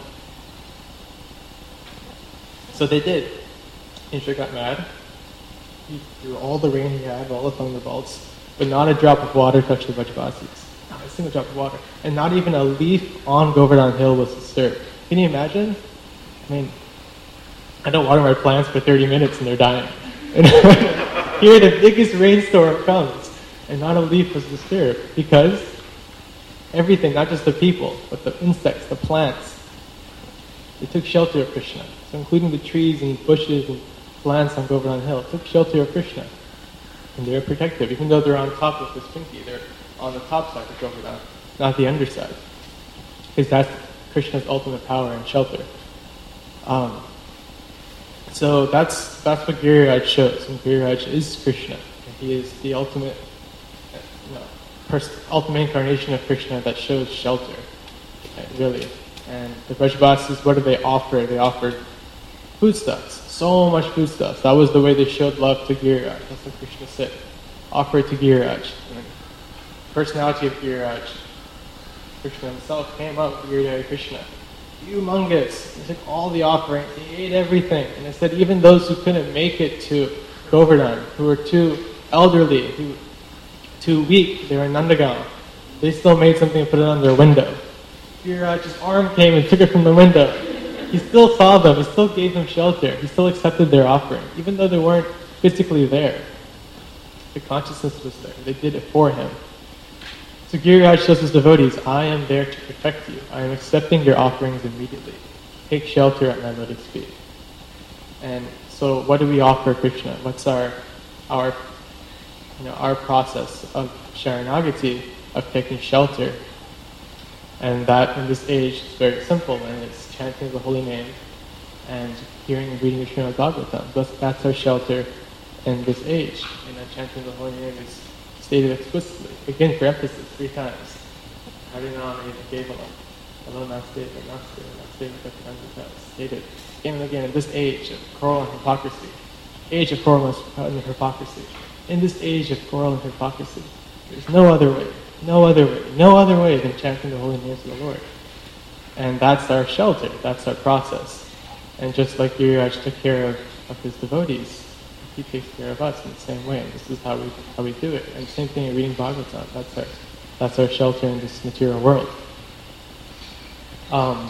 So they did. Indra got mad. He threw all the rain he had, all the thunderbolts, but not a drop of water touched the Vrajavasis. Not a single drop of water. And not even a leaf on Govardhan Hill was disturbed. Can you imagine? I mean, I don't water my plants for thirty minutes and they're dying. Here the biggest rainstorm comes and not a leaf was disturbed because everything, not just the people, but the insects, the plants, they took shelter of Krishna. So including the trees and bushes and plants on Govardhan Hill took shelter of Krishna. And they were protected. Even though they're on top of this pinky, they're on the top side of Govardhan, not the underside. Because that's Krishna's ultimate power and shelter. Um, So that's that's what Giriraj shows. And Giriraj is Krishna. And he is the ultimate, you know, pers- ultimate incarnation of Krishna that shows shelter, right, really. And the Brajavasis, what do they offer? They offered foodstuffs, so much foodstuffs. That was the way they showed love to Giriraj. That's what Krishna said. Offer it to Giriraj. And the personality of Giriraj, Krishna himself came up with Giridhari Krishna. Humongous. He took all the offerings. He ate everything. And it said even those who couldn't make it to Govardhan, who were too elderly, who too weak, they were in Nandagaon, they still made something and put it on their window. Giriraj's arm came and took it from the window. He still saw them. He still gave them shelter. He still accepted their offering, even though they weren't physically there. The consciousness was there. They did it for him. So Giriraj shows his devotees, I am there to protect you. I am accepting your offerings immediately. Take shelter at my lotus feet. And so what do we offer Krishna? What's our our you know our process of Sharanagati, of taking shelter? And that in this age is very simple, and it's chanting the holy name and hearing and reading the Srimad Bhagavatam. That's, that's our shelter in this age. And that chanting the holy name is stated explicitly, again for emphasis, three times. Harinam Eva Kevalam. Hello, Namaste, Namaste, Namaste, Namaste, stated again and again in this age of quarrel and hypocrisy. Age of quarrel and hypocrisy. In this age of quarrel and hypocrisy, there's no other way, no other way, no other way than chanting the holy names of the Lord. And that's our shelter, that's our process. And just like Giriraj took care of, of his devotees, he takes care of us in the same way. This is how we how we do it. And same thing in reading Bhagavatam. That's our that's our shelter in this material world. Um,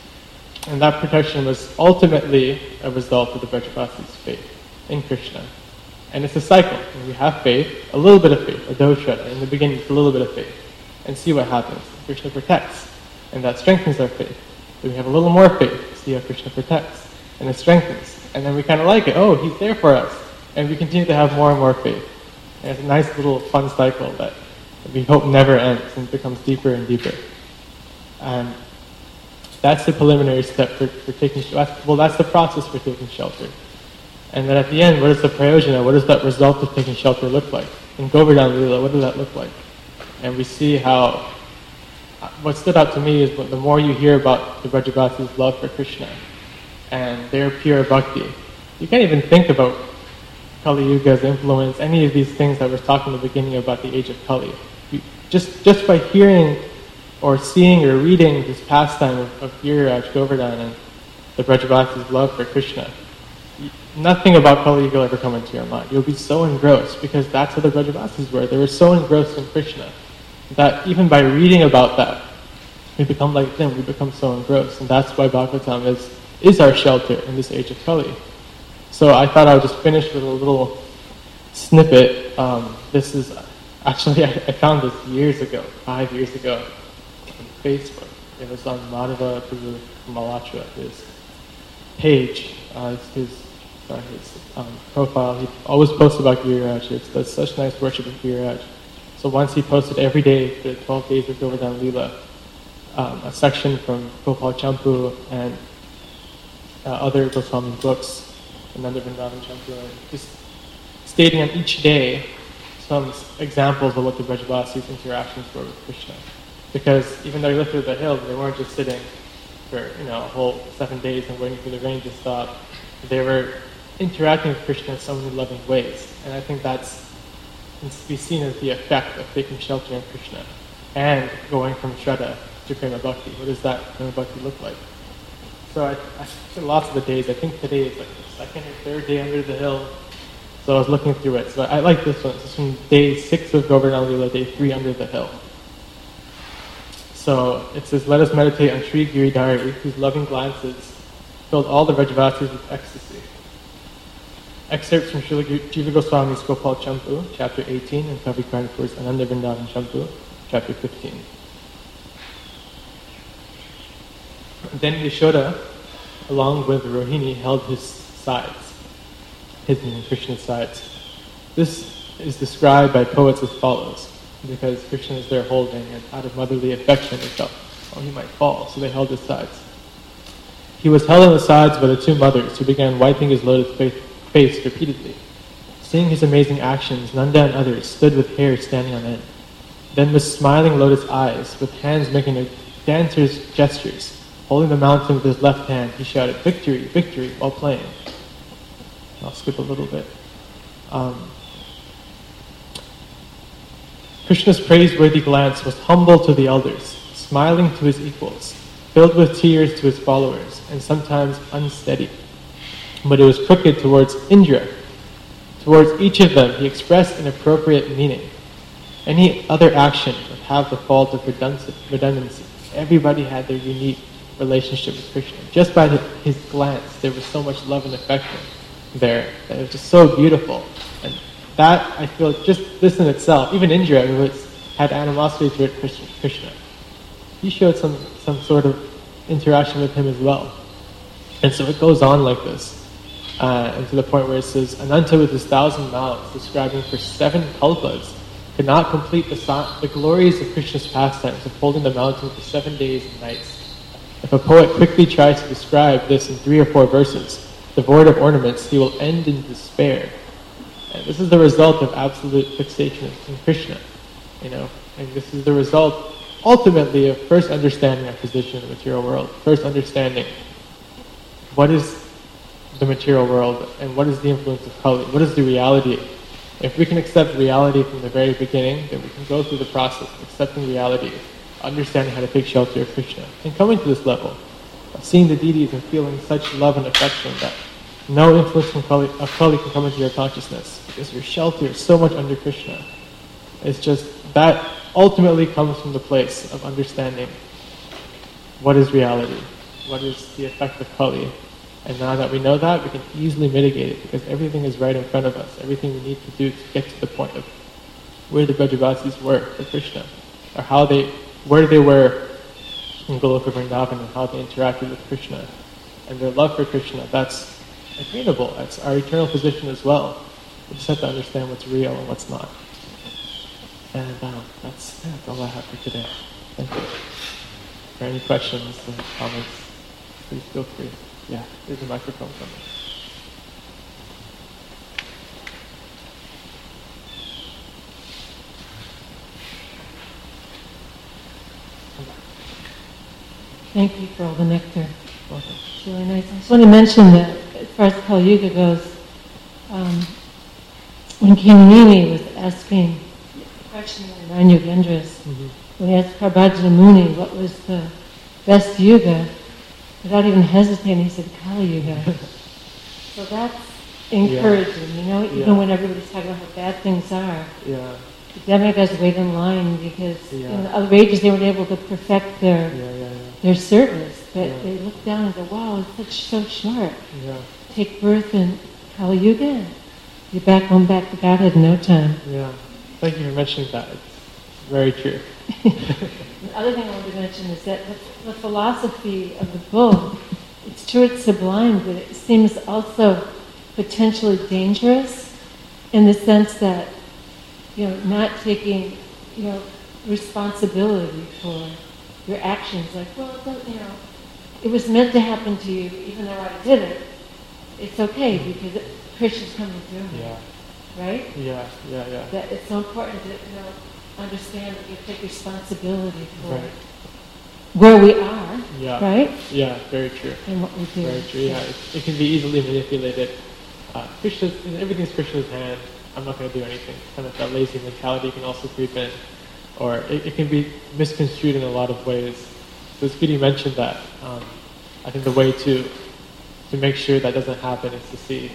and that protection was ultimately a result of the Brajavasis' faith in Krishna. And it's a cycle. When we have faith, a little bit of faith, a dosha. In the beginning, it's a little bit of faith, and see what happens. Krishna protects, and that strengthens our faith. Then we have a little more faith, see how Krishna protects, and it strengthens. And then we kind of like it. Oh, he's there for us. And we continue to have more and more faith. And it's a nice little fun cycle that we hope never ends and becomes deeper and deeper. And that's the preliminary step for, for taking shelter. Well, that's the process for taking shelter. And then at the end, what is the prayojana? What does that result of taking shelter look like? In Govardhan Lila, what does that look like? And we see how, what stood out to me is the more you hear about the Brajavasis' love for Krishna and their pure bhakti, you can't even think about Kali Yuga's influence, any of these things that we're talking in the beginning about the age of Kali. You, just just by hearing or seeing or reading this pastime of, of Giriraj Govardhan and the Brajavasis' love for Krishna, you, nothing about Kali Yuga will ever come into your mind. You'll be so engrossed, because that's what the Brajavasis were. They were so engrossed in Krishna that even by reading about that, we become like them. We become so engrossed. And that's why Bhagavatam is, is our shelter in this age of Kali. So I thought I would just finish with a little snippet. Um, this is, actually, I, I found this years ago, five years ago, on Facebook. It was on Madhava Malatra, his page, uh, his, sorry, his um, profile. He always posts about Giriraj. It's does such nice worship of Giriraj. So once he posted every day for the twelve days of Govardhan Lila, um, a section from Gopal Champu and uh, other Goswami books, Nanda Vrindavan Champu, just stating on each day some examples of what the Brajavasis' interactions were with Krishna. Because even though he lifted the hill, they weren't just sitting for you know a whole seven days and waiting for the rain to stop. They were interacting with Krishna in so many loving ways. And I think that's can be seen as the effect of taking shelter in Krishna and going from Shraddha to Prema Bhakti. What does that Prema Bhakti look like? So I, I spent lots of the days. I think today is like the second or third day under the hill. So I was looking through it. So I, I like this one. This is from day six of Govardhan Lila, day three under the hill. So it says, let us meditate on Sri Giridhari, whose loving glances filled all the Brajavasis with ecstasy. Excerpts from Srila Jiva Goswami's Gopal Champu, chapter eighteen, and Kavi Karnapur's Ananda Vrindavan Champu, chapter fifteen. Then Yashoda, along with Rohini, held his sides, his and Krishna's sides. This is described by poets as follows, because Krishna is there holding, and out of motherly affection they felt, oh, he might fall, so they held his sides. He was held on the sides by the two mothers, who began wiping his lotus face repeatedly. Seeing his amazing actions, Nanda and others stood with hair standing on end. Then with smiling lotus eyes, with hands making a dancer's gestures, holding the mountain with his left hand, he shouted, "Victory, victory," while playing. I'll skip a little bit. Um, Krishna's praiseworthy glance was humble to the elders, smiling to his equals, filled with tears to his followers, and sometimes unsteady. But it was crooked towards Indra. Towards each of them, he expressed an appropriate meaning. Any other action would have the fault of redundancy. Everybody had their unique relationship with Krishna. Just by his glance, there was so much love and affection there that it was just so beautiful. And that, I feel, just this in itself, even Indra, who was, had animosity toward Krishna, he showed some, some sort of interaction with him as well. And so it goes on like this. Uh, and to the point where it says, Ananta with his thousand mouths, describing for seven kalpas, could not complete the, the glories of Krishna's pastimes of holding the mountain for seven days and nights. If a poet quickly tries to describe this in three or four verses, devoid of ornaments, he will end in despair. And this is the result of absolute fixation in Krishna, you know. And this is the result, ultimately, of first understanding our position in the material world, first understanding what is the material world and what is the influence of Kali, what is the reality. If we can accept reality from the very beginning, then we can go through the process of accepting reality, understanding how to take shelter of Krishna, and coming to this level of seeing the deities and feeling such love and affection that no influence from Kali, of Kali can come into your consciousness, because your shelter is so much under Krishna. It's just that ultimately comes from the place of understanding what is reality, what is the effect of Kali. And now that we know that, we can easily mitigate it, because everything is right in front of us. Everything we need to do to get to the point of where the Brajavasis were for Krishna, or how they, where they were in Goloka Vrindavan, and how they interacted with Krishna, and their love for Krishna. That's attainable. That's our eternal position as well. We just have to understand what's real and what's not. And um, that's, yeah, that's all I have for today. Thank you. If there are any questions or comments, please feel free. Yeah, there's a microphone coming. Thank you for all the nectar. Welcome. It's really nice. I just want to mention that as far as Kali Yuga goes, um, when King Nimi was asking the question in Nine Yogendras, mm-hmm. when he asked Karbajana Muni what was the best yuga, without even hesitating, he said Kali Yuga. So that's encouraging, yeah. you know, even yeah. when everybody's talking about how bad things are. Yeah. The demigods wait in line because yeah. in the other ages they weren't able to perfect their yeah, yeah, yeah. their service. But yeah. they look down and go, wow, it's such so short. Yeah. Take birth in Kali Yuga. You're back home back to Godhead in no time. Yeah. Thank you for mentioning that. It's very true. The other thing I want to mention is that the, the philosophy of the bull, it's true it's sublime, but it seems also potentially dangerous in the sense that, you know, not taking, you know, responsibility for your actions. Like, well, it doesn't, you know, it was meant to happen to you, even though I did it. It's okay because Krishna's coming through me. Yeah. Right? Yeah, yeah, yeah. That it's so important to, you know, understand that you take responsibility for right. where we are, yeah. right? Yeah, very true. And what we do. Very true, yeah. It, it can be easily manipulated. Uh, Krishna's, everything's Krishna's hand. I'm not going to do anything. Kind of that lazy mentality can also creep in. Or it, it can be misconstrued in a lot of ways. So it's good you mentioned that. Um, I think the way to to make sure that doesn't happen is to see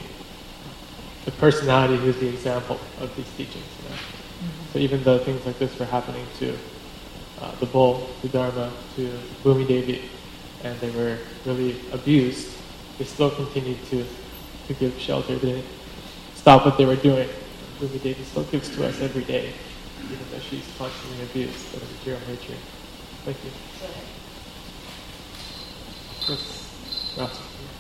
the personality who's the example of these teachings. You know? Mm-hmm. So even though things like this were happening to uh, the bull, to Dharma, to Bhumi Devi, and they were really abused, they still continued to, to give shelter. They didn't stop what they were doing. Bhumi Devi still gives to us every day, even though she's constantly abused by the material nature. Thank you. Yes. Rasa.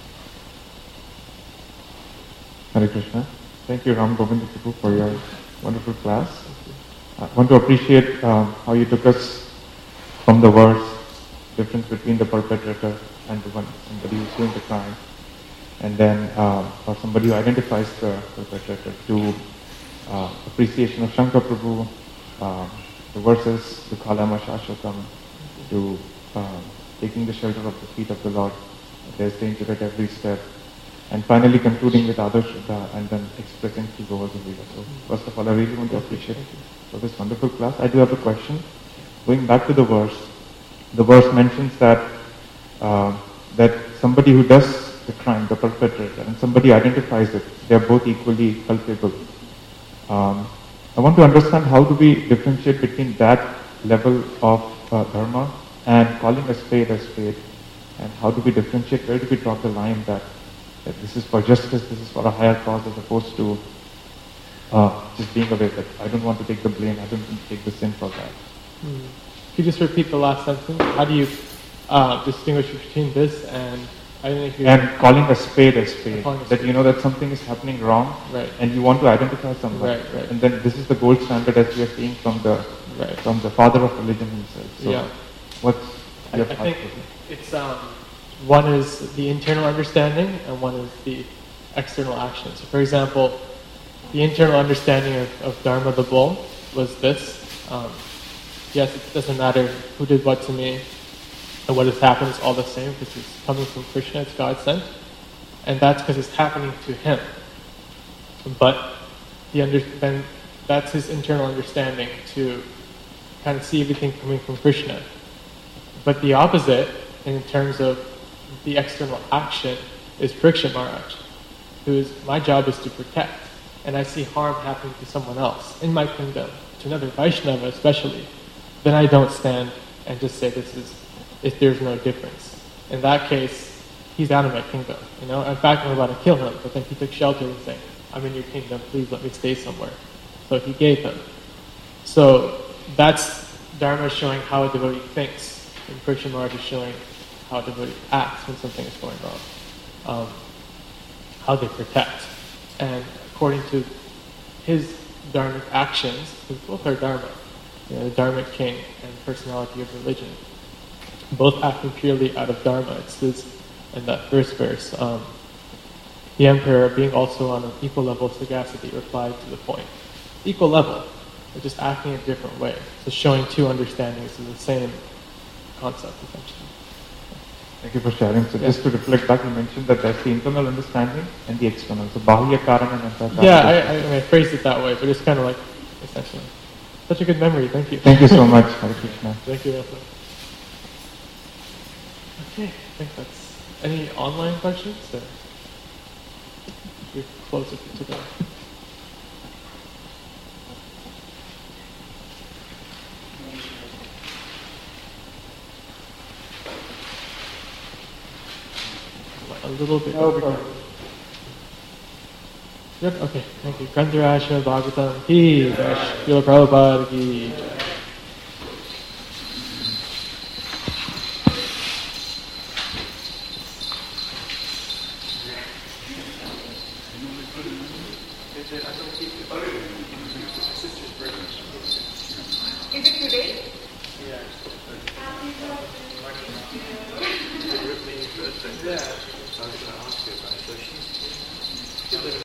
Hare Krishna. Thank you, Ram Govinda Prabhu, for your wonderful class. I want to appreciate um, how you took us from the verse difference between the perpetrator and the one somebody who's doing the crime, and then uh, or somebody who identifies the perpetrator, to uh, appreciation of Shankar Prabhu, uh, the verses, the Kalama Shashvatam, to uh, taking the shelter of the feet of the Lord. There's danger at every step. And finally concluding with Adarsh and then expressing through the words of Leela. So first of all, I really want to appreciate it for this wonderful class. I do have a question. Going back to the verse, the verse mentions that uh, that somebody who does the crime, the perpetrator, and somebody identifies it, they are both equally culpable. Um, I want to understand, how do we differentiate between that level of uh, dharma and calling a spade a spade, and how do we differentiate, where do we draw the line that that this is for justice, this is for a higher cause, as opposed to uh, just being aware that I don't want to take the blame, I don't want to take the sin for that. Hmm. Could you just repeat the last sentence? How do you uh, distinguish between this and I don't know if you and calling a spade a spade, a that spade. You know that something is happening wrong, right. and you want to identify somebody, right, right. and then this is the gold standard, as we are seeing from the right. from the father of religion himself. So yeah. what's your I, I thought? think it's um, one is the internal understanding and one is the external action. So for example, the internal understanding of, of Dharma the bull was this. Um, yes, it doesn't matter who did what to me and what has happened, is all the same because it's coming from Krishna, it's God sent. And that's because it's happening to him. But the under, then that's his internal understanding, to kind of see everything coming from Krishna. But the opposite, in terms of the external action, is Parikshit Maharaj, who is, my job is to protect, and I see harm happening to someone else in my kingdom, to another Vaishnava especially, then I don't stand and just say this is, if there's no difference. In that case, he's out of my kingdom. You know, in fact, I'm about to kill him, but then he took shelter and said, I'm in your kingdom, please let me stay somewhere. So he gave him. So that's Dharma showing how a devotee thinks, and Parikshit Maharaj is showing how a devotee acts when something is going wrong. Um, how they protect. And according to his dharmic actions, because both are dharma, you know, the dharmic king and personality of religion, both acting purely out of dharma. It says in that first verse, um, the emperor, being also on an equal level of sagacity, replied to the point. Equal level, but just acting a different way. So showing two understandings of the same concept, essentially. Thank you for sharing. So yeah. just to reflect back, you mentioned that there's the internal understanding and the external. So Bahya Karana and Antara. Yeah, I, I, I, mean, I phrased it that way, but it's kind of like, essentially. Such a good memory, thank you. Thank you so much, Hare Krishna. Thank you, Rafa. Okay, I think that's... Any online questions? Or we close it today. A little bit. No problem. Good? Okay, thank you. Grantarasha Bhagavatam ki, Srila Prabhupada ki.